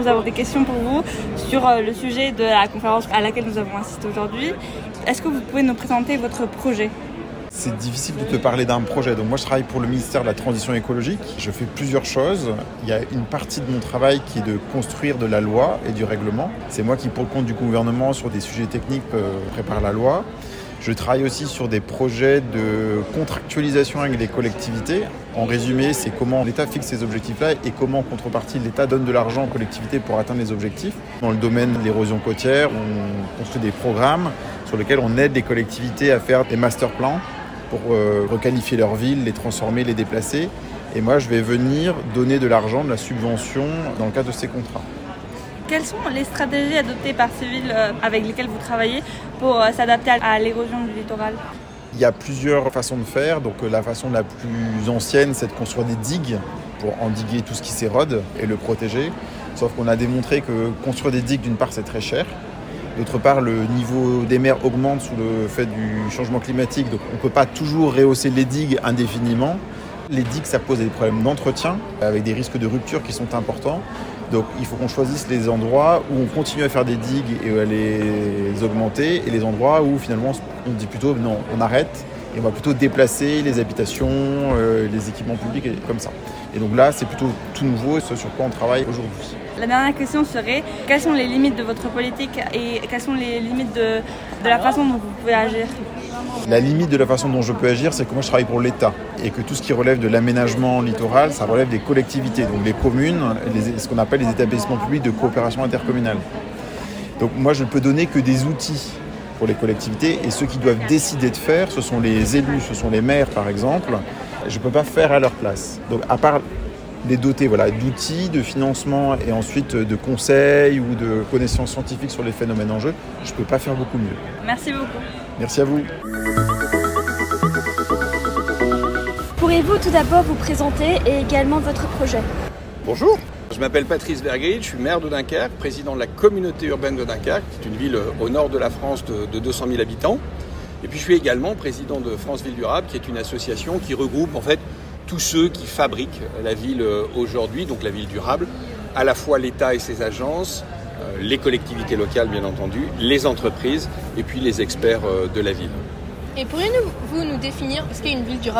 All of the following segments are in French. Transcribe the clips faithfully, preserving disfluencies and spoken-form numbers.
nous avons des questions pour vous sur le sujet de la conférence à laquelle nous avons assisté aujourd'hui. Est-ce que vous pouvez nous présenter votre projet ? C'est difficile de te parler d'un projet. Donc moi, je travaille pour le ministère de la Transition écologique. Je fais plusieurs choses. Il y a une partie de mon travail qui est de construire de la loi et du règlement. C'est moi qui, pour le compte du gouvernement, sur des sujets techniques, euh, prépare la loi. Je travaille aussi sur des projets de contractualisation avec les collectivités. En résumé, c'est comment l'État fixe ces objectifs-là et comment, en contrepartie, l'État donne de l'argent aux collectivités pour atteindre les objectifs. Dans le domaine de l'érosion côtière, on construit des programmes sur lesquels on aide les collectivités à faire des master plans pour euh, requalifier leurs villes, les transformer, les déplacer. Et moi, je vais venir donner de l'argent, de la subvention dans le cadre de ces contrats. Quelles sont les stratégies adoptées par ces villes euh, avec lesquelles vous travaillez pour euh, s'adapter à l'érosion du littoral ? Il y a plusieurs façons de faire. Donc euh, la façon la plus ancienne, c'est de construire des digues pour endiguer tout ce qui s'érode et le protéger. Sauf qu'on a démontré que construire des digues, d'une part, c'est très cher. D'autre part, le niveau des mers augmente sous le fait du changement climatique. Donc on ne peut pas toujours rehausser les digues indéfiniment. Les digues, ça pose des problèmes d'entretien avec des risques de rupture qui sont importants. Donc il faut qu'on choisisse les endroits où on continue à faire des digues et à les augmenter et les endroits où finalement on dit plutôt non, on arrête et on va plutôt déplacer les habitations, euh, les équipements publics et comme ça. Et donc là, c'est plutôt tout nouveau et ce sur quoi on travaille aujourd'hui. La dernière question serait, quelles sont les limites de votre politique et quelles sont les limites de, de la façon dont vous pouvez agir ? La limite de la façon dont je peux agir, c'est que moi je travaille pour l'État et que tout ce qui relève de l'aménagement littoral, ça relève des collectivités, donc les communes, les, ce qu'on appelle les établissements publics de coopération intercommunale. Donc moi je ne peux donner que des outils pour les collectivités et ceux qui doivent décider de faire, ce sont les élus, ce sont les maires par exemple. Je ne peux pas faire à leur place. Donc à part les doter voilà, d'outils, de financement et ensuite de conseils ou de connaissances scientifiques sur les phénomènes en jeu, je ne peux pas faire beaucoup mieux. Merci beaucoup. Merci à vous. Pourriez-vous tout d'abord vous présenter et également votre projet ? Bonjour, je m'appelle Patrice Vergrit, je suis maire de Dunkerque, président de la communauté urbaine de Dunkerque, qui est une ville au nord de la France de, de deux cent mille habitants. Et puis je suis également président de France Ville Durable, qui est une association qui regroupe en fait tous ceux qui fabriquent la ville aujourd'hui, donc la ville durable, à la fois l'État et ses agences, les collectivités locales bien entendu, les entreprises et puis les experts de la ville. Et pourriez-vous nous définir ce qu'est une ville durable ?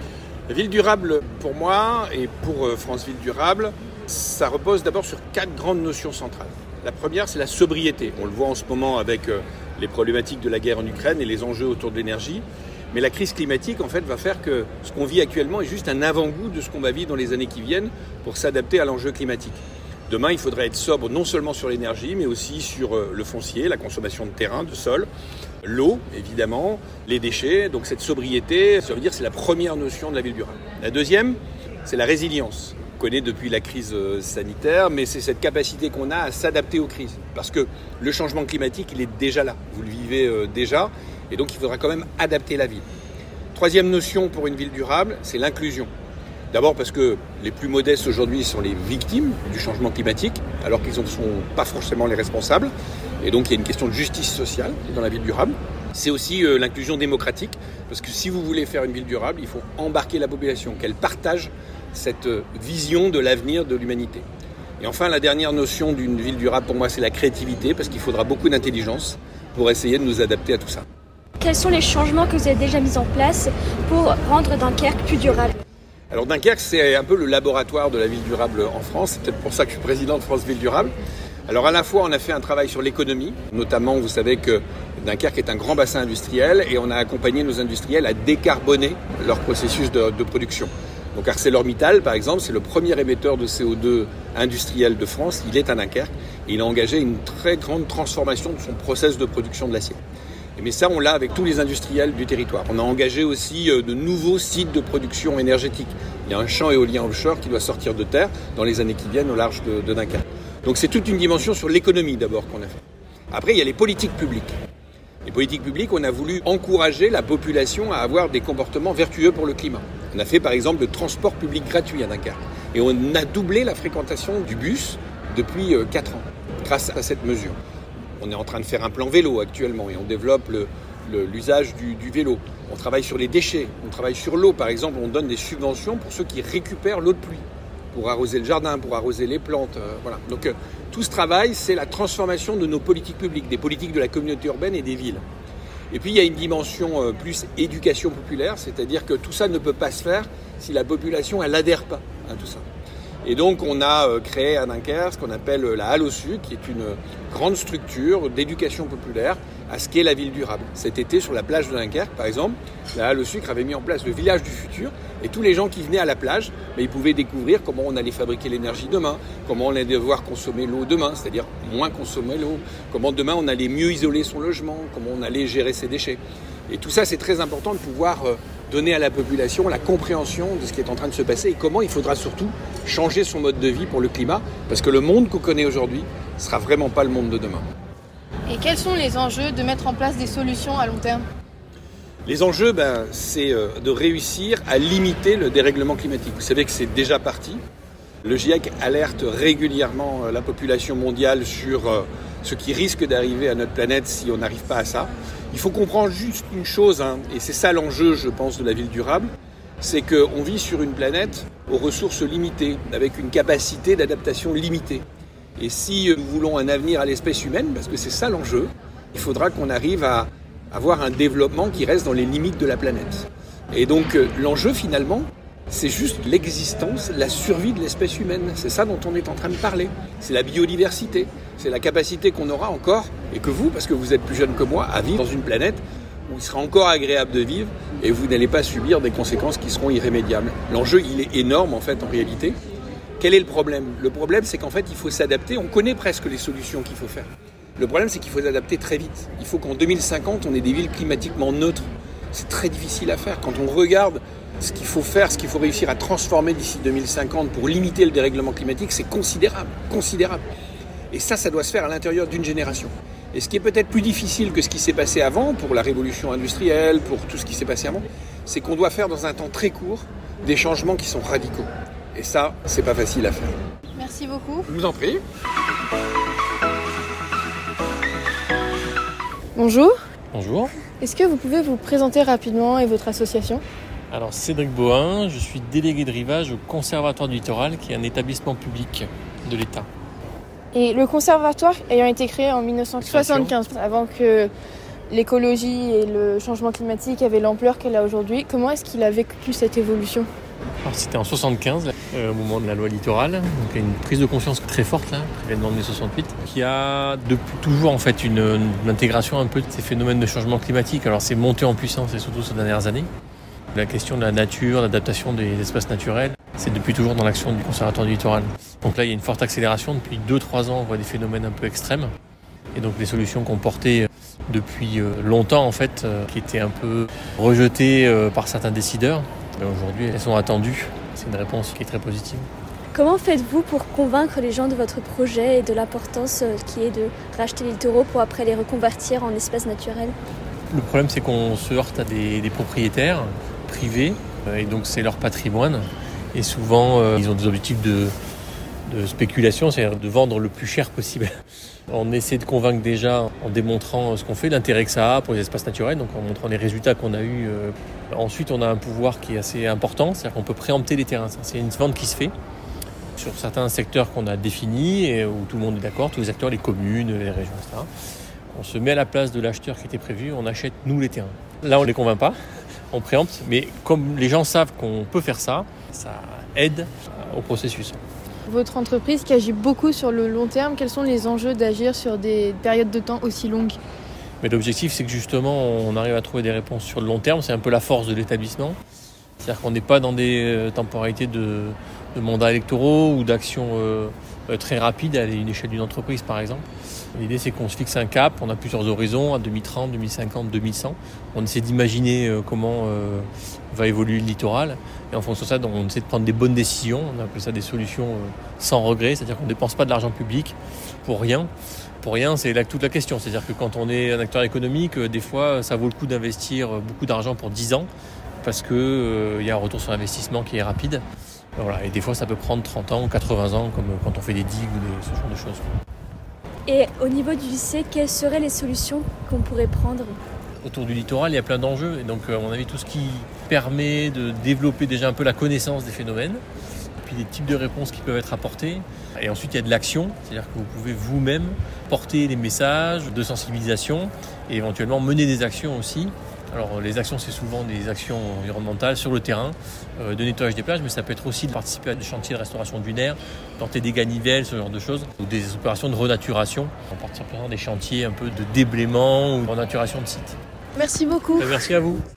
La ville durable, pour moi et pour France Ville Durable, ça repose d'abord sur quatre grandes notions centrales. La première, c'est la sobriété. On le voit en ce moment avec les problématiques de la guerre en Ukraine et les enjeux autour de l'énergie. Mais la crise climatique, en fait, va faire que ce qu'on vit actuellement est juste un avant-goût de ce qu'on va vivre dans les années qui viennent pour s'adapter à l'enjeu climatique. Demain, il faudrait être sobre non seulement sur l'énergie, mais aussi sur le foncier, la consommation de terrain, de sol, l'eau, évidemment, les déchets. Donc cette sobriété, ça veut dire que c'est la première notion de la ville durable. La deuxième, c'est la résilience. On connaît depuis la crise sanitaire, mais c'est cette capacité qu'on a à s'adapter aux crises. Parce que le changement climatique, il est déjà là. Vous le vivez déjà. Et donc, il faudra quand même adapter la ville. Troisième notion pour une ville durable, c'est l'inclusion. D'abord parce que les plus modestes aujourd'hui sont les victimes du changement climatique, alors qu'ils ne sont pas forcément les responsables. Et donc, il y a une question de justice sociale dans la ville durable. C'est aussi euh, l'inclusion démocratique, parce que si vous voulez faire une ville durable, il faut embarquer la population, qu'elle partage cette vision de l'avenir de l'humanité. Et enfin, la dernière notion d'une ville durable, pour moi, c'est la créativité, parce qu'il faudra beaucoup d'intelligence pour essayer de nous adapter à tout ça. Quels sont les changements que vous avez déjà mis en place pour rendre Dunkerque plus durable ? Alors Dunkerque, c'est un peu le laboratoire de la ville durable en France. C'est peut-être pour ça que je suis président de France Ville Durable. Alors à la fois, on a fait un travail sur l'économie. Notamment, vous savez que Dunkerque est un grand bassin industriel et on a accompagné nos industriels à décarboner leur processus de, de production. Donc ArcelorMittal, par exemple, c'est le premier émetteur de C O deux industriel de France. Il est à Dunkerque et il a engagé une très grande transformation de son process de production de l'acier. Mais ça, on l'a avec tous les industriels du territoire. On a engagé aussi de nouveaux sites de production énergétique. Il y a un champ éolien offshore qui doit sortir de terre dans les années qui viennent au large de, de Dunkerque. Donc c'est toute une dimension sur l'économie d'abord qu'on a fait. Après, il y a les politiques publiques. Les politiques publiques, on a voulu encourager la population à avoir des comportements vertueux pour le climat. On a fait par exemple le transport public gratuit à Dunkerque. Et on a doublé la fréquentation du bus depuis quatre ans grâce à cette mesure. On est en train de faire un plan vélo actuellement et on développe le, le, l'usage du, du vélo. On travaille sur les déchets, on travaille sur l'eau. Par exemple, on donne des subventions pour ceux qui récupèrent l'eau de pluie, pour arroser le jardin, pour arroser les plantes. Euh, voilà. Donc euh, tout ce travail, c'est la transformation de nos politiques publiques, des politiques de la communauté urbaine et des villes. Et puis il y a une dimension euh, plus éducation populaire, c'est-à-dire que tout ça ne peut pas se faire si la population elle adhère pas à tout ça. Et donc on a euh, créé à Dunkerque ce qu'on appelle la Halle au Sucre, qui est une grande structure d'éducation populaire à ce qu'est la ville durable. Cet été, sur la plage de Dunkerque, par exemple, la Halle au Sucre avait mis en place le village du futur, et tous les gens qui venaient à la plage, mais ils pouvaient découvrir comment on allait fabriquer l'énergie demain, comment on allait devoir consommer l'eau demain, c'est-à-dire moins consommer l'eau, comment demain on allait mieux isoler son logement, comment on allait gérer ses déchets. Et tout ça, c'est très important de pouvoir donner à la population la compréhension de ce qui est en train de se passer et comment il faudra surtout changer son mode de vie pour le climat, parce que le monde qu'on connaît aujourd'hui ne sera vraiment pas le monde de demain. Et quels sont les enjeux de mettre en place des solutions à long terme ? Les enjeux, ben, c'est de réussir à limiter le dérèglement climatique. Vous savez que c'est déjà parti. Le GIEC alerte régulièrement la population mondiale sur ce qui risque d'arriver à notre planète si on n'arrive pas à ça. Il faut comprendre juste une chose, hein, et c'est ça l'enjeu, je pense, de la ville durable, c'est qu'on vit sur une planète aux ressources limitées, avec une capacité d'adaptation limitée. Et si nous voulons un avenir à l'espèce humaine, parce que c'est ça l'enjeu, il faudra qu'on arrive à avoir un développement qui reste dans les limites de la planète. Et donc l'enjeu finalement, c'est juste l'existence, la survie de l'espèce humaine. C'est ça dont on est en train de parler. C'est la biodiversité, c'est la capacité qu'on aura encore, et que vous, parce que vous êtes plus jeune que moi, à vivre dans une planète où il sera encore agréable de vivre et vous n'allez pas subir des conséquences qui seront irrémédiables. L'enjeu, il est énorme en fait en réalité. Quel est le problème ? Le problème, c'est qu'en fait, il faut s'adapter. On connaît presque les solutions qu'il faut faire. Le problème, c'est qu'il faut s'adapter très vite. Il faut qu'en deux mille cinquante, on ait des villes climatiquement neutres. C'est très difficile à faire. Quand on regarde ce qu'il faut faire, ce qu'il faut réussir à transformer d'ici deux mille cinquante pour limiter le dérèglement climatique, c'est considérable, considérable. Et ça, ça doit se faire à l'intérieur d'une génération. Et ce qui est peut-être plus difficile que ce qui s'est passé avant, pour la révolution industrielle, pour tout ce qui s'est passé avant, c'est qu'on doit faire dans un temps très court des changements qui sont radicaux. Et ça, c'est pas facile à faire. Merci beaucoup. Je vous en prie. Bonjour. Bonjour. Est-ce que vous pouvez vous présenter rapidement et votre association ? Alors Cédric Bohin, je suis délégué de rivage au Conservatoire du Littoral, qui est un établissement public de l'État. Et le conservatoire ayant été créé en dix-neuf cent soixante-quinze, avant que l'écologie et le changement climatique avaient l'ampleur qu'elle a aujourd'hui, comment est-ce qu'il a vécu cette évolution ? Alors c'était en soixante-quinze, euh, au moment de la loi littorale, donc il y a une prise de conscience très forte là, l'événement de mai soixante-huit, qui a depuis toujours en fait une, une intégration un peu de ces phénomènes de changement climatique. Alors c'est monté en puissance et surtout ces dernières années. La question de la nature, l'adaptation des espaces naturels, c'est depuis toujours dans l'action du Conservatoire du Littoral. Donc là il y a une forte accélération, depuis deux trois ans on voit des phénomènes un peu extrêmes. Et donc des solutions qu'on portait depuis longtemps en fait, qui étaient un peu rejetées par certains décideurs. Mais aujourd'hui, elles sont attendues. C'est une réponse qui est très positive. Comment faites-vous pour convaincre les gens de votre projet et de l'importance qui est de racheter les littoraux pour après les reconvertir en espaces naturels ? Le problème, c'est qu'on se heurte à des, des propriétaires privés, et donc c'est leur patrimoine. Et souvent, euh, ils ont des objectifs de, de spéculation, c'est-à-dire de vendre le plus cher possible. On essaie de convaincre déjà en démontrant ce qu'on fait, l'intérêt que ça a pour les espaces naturels, donc en montrant les résultats qu'on a eus. Ensuite, on a un pouvoir qui est assez important, c'est-à-dire qu'on peut préempter les terrains. C'est une vente qui se fait sur certains secteurs qu'on a définis et où tout le monde est d'accord, tous les acteurs, les communes, les régions, et cetera. On se met à la place de l'acheteur qui était prévu, on achète nous les terrains. Là, on ne les convainc pas, on préempte, mais comme les gens savent qu'on peut faire ça, ça aide au processus. Votre entreprise qui agit beaucoup sur le long terme, quels sont les enjeux d'agir sur des périodes de temps aussi longues ? Mais l'objectif, c'est que justement, on arrive à trouver des réponses sur le long terme. C'est un peu la force de l'établissement. C'est-à-dire qu'on n'est pas dans des temporalités de, de mandats électoraux ou d'actions euh, très rapides à l'échelle d'une entreprise, par exemple. L'idée, c'est qu'on se fixe un cap. On a plusieurs horizons, à deux mille trente, deux mille cinquante, deux mille cent. On essaie d'imaginer euh, comment euh, va évoluer le littoral. Et en fonction de ça, on essaie de prendre des bonnes décisions. On appelle ça des solutions euh, sans regret. C'est-à-dire qu'on ne dépense pas de l'argent public pour rien. Pour rien, c'est là toute la question. C'est-à-dire que quand on est un acteur économique, euh, des fois, ça vaut le coup d'investir beaucoup d'argent pour dix ans parce qu'il euh, y a un retour sur investissement qui est rapide. Voilà. Et des fois, ça peut prendre trente ans ou quatre-vingts ans, comme quand on fait des digues ou des, ce genre de choses. Et au niveau du lycée, quelles seraient les solutions qu'on pourrait prendre ? Autour du littoral, il y a plein d'enjeux. Et donc, à mon avis, tout ce qui permet de développer déjà un peu la connaissance des phénomènes, puis des types de réponses qui peuvent être apportées. Et ensuite, il y a de l'action, c'est-à-dire que vous pouvez vous-même porter des messages de sensibilisation et éventuellement mener des actions aussi. Alors les actions, c'est souvent des actions environnementales sur le terrain, euh, de nettoyage des plages, mais ça peut être aussi de participer à des chantiers de restauration dunaire, planter des ganivelles, ce genre de choses, ou des opérations de renaturation, en participant à des chantiers un peu de déblaiement ou de renaturation de sites. Merci beaucoup. Et merci à vous.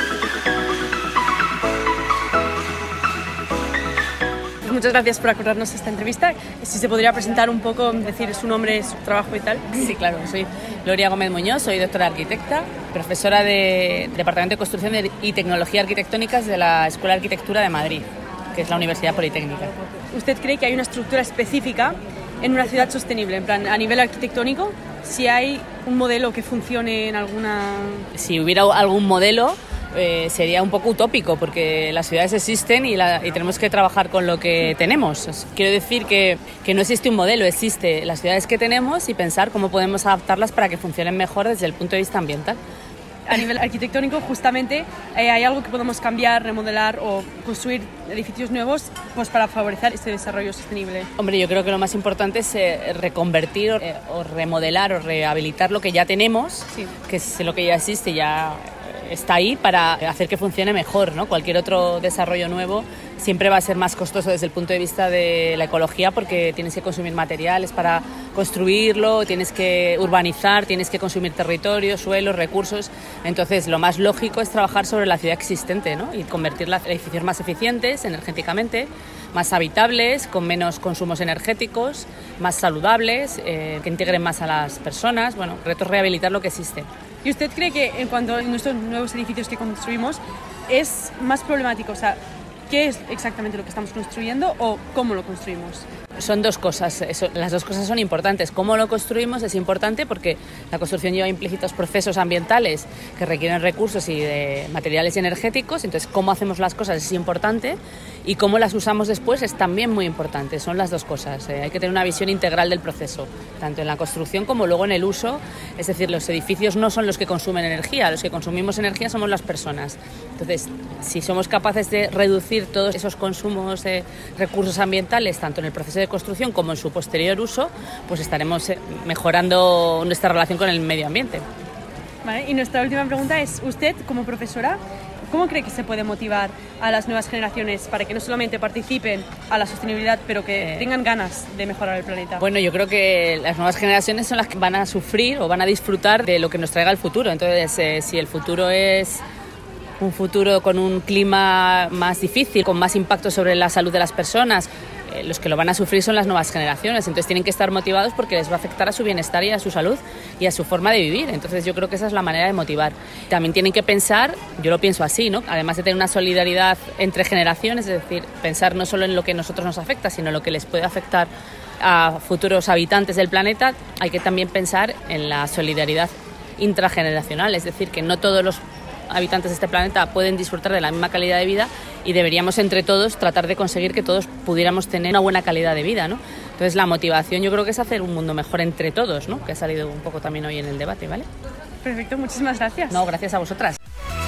Muchas gracias por acordarnos esta entrevista. Si se podría presentar un poco, decir su nombre, su trabajo y tal. Sí, claro. Soy Gloria Gómez Muñoz, soy doctora arquitecta, profesora de Departamento de Construcción y Tecnología Arquitectónicas de la Escuela de Arquitectura de Madrid, que es la Universidad Politécnica. ¿Usted cree que hay una estructura específica en una ciudad sostenible? En plan, a nivel arquitectónico, si hay un modelo que funcione en alguna... Si hubiera algún modelo, Eh, sería un poco utópico porque las ciudades existen y, la, y tenemos que trabajar con lo que tenemos. Quiero decir que, que no existe un modelo, existe las ciudades que tenemos y pensar cómo podemos adaptarlas para que funcionen mejor desde el punto de vista ambiental. A nivel arquitectónico, justamente, eh, ¿hay algo que podemos cambiar, remodelar o construir edificios nuevos pues, para favorecer este desarrollo sostenible? Hombre, yo creo que lo más importante es eh, reconvertir eh, o remodelar o rehabilitar lo que ya tenemos, sí. que es lo que ya existe, ya está ahí para hacer que funcione mejor, ¿no? Cualquier otro desarrollo nuevo siempre va a ser más costoso desde el punto de vista de la ecología porque tienes que consumir materiales para construirlo, tienes que urbanizar, tienes que consumir territorio, suelos, recursos. Entonces, lo más lógico es trabajar sobre la ciudad existente, ¿no? Y convertirla en edificios más eficientes energéticamente, más habitables, con menos consumos energéticos, más saludables, eh, que integren más a las personas. Bueno, el reto es rehabilitar lo que existe. ¿Y usted cree que en cuanto a nuestros nuevos edificios que construimos es más problemático? O sea, ¿qué es exactamente lo que estamos construyendo o cómo lo construimos? Son dos cosas, eso, las dos cosas son importantes. Cómo lo construimos es importante porque la construcción lleva implícitos procesos ambientales que requieren recursos y de materiales energéticos, entonces cómo hacemos las cosas es importante y cómo las usamos después es también muy importante, son las dos cosas. Eh, hay que tener una visión integral del proceso, tanto en la construcción como luego en el uso, es decir, los edificios no son los que consumen energía, los que consumimos energía somos las personas. Entonces, si somos capaces de reducir todos esos consumos de recursos ambientales, tanto en el proceso de construcción como en su posterior uso, pues estaremos mejorando nuestra relación con el medio ambiente. Vale, y nuestra última pregunta es, usted como profesora, ¿cómo cree que se puede motivar a las nuevas generaciones para que no solamente participen a la sostenibilidad, pero que tengan ganas de mejorar el planeta? Bueno, yo creo que las nuevas generaciones son las que van a sufrir o van a disfrutar de lo que nos traiga el futuro. Entonces, eh, si el futuro es un futuro con un clima más difícil, con más impacto sobre la salud de las personas, eh, los que lo van a sufrir son las nuevas generaciones. Entonces tienen que estar motivados porque les va a afectar a su bienestar y a su salud y a su forma de vivir. Entonces yo creo que esa es la manera de motivar. También tienen que pensar, yo lo pienso así, ¿no? Además de tener una solidaridad entre generaciones, es decir, pensar no solo en lo que a nosotros nos afecta, sino en lo que les puede afectar a futuros habitantes del planeta, hay que también pensar en la solidaridad intrageneracional, es decir, que no todos los habitantes de este planeta pueden disfrutar de la misma calidad de vida y deberíamos entre todos tratar de conseguir que todos pudiéramos tener una buena calidad de vida, ¿no? Entonces la motivación yo creo que es hacer un mundo mejor entre todos, ¿no? Que ha salido un poco también hoy en el debate, ¿vale? Perfecto, muchísimas gracias. No, gracias a vosotras.